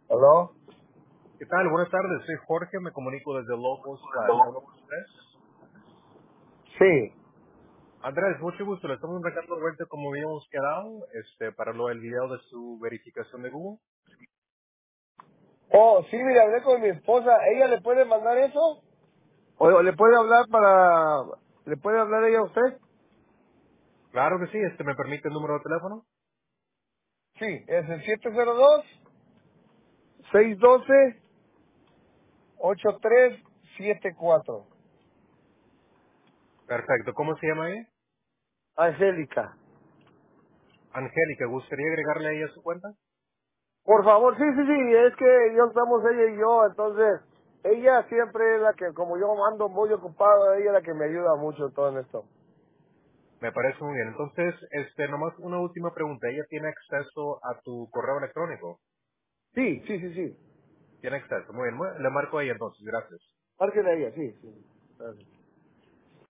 ¿Aló? ¿Qué tal? Buenas tardes, soy Jorge, me comunico desde Locos Style. ¿Hablo con Andrés? Sí. Andrés, mucho gusto, le estamos marcando vuelta como habíamos quedado, para lo del video de su verificación de Google. Oh, sí, mire, hablé con mi esposa. ¿Ella le puede mandar eso? ¿O le puede hablar para... ¿Le puede hablar ella a usted? Claro que sí, me permite el número de teléfono. Sí, es el 702-612-8374. Perfecto, ¿cómo se llama ella? Angélica. Angélica, ¿gustaría agregarle a ella a su cuenta? Por favor, sí, sí, sí, es que yo estamos ella y yo, entonces... Ella siempre es la que, como yo ando muy ocupado, ella es la que me ayuda mucho en todo esto. Me parece muy bien. Entonces, nomás una última pregunta. ¿Ella tiene acceso a tu correo electrónico? Sí, sí, sí, sí. Tiene acceso, muy bien. Le marco a ella entonces, gracias. Márquele a ella, sí, sí. Gracias.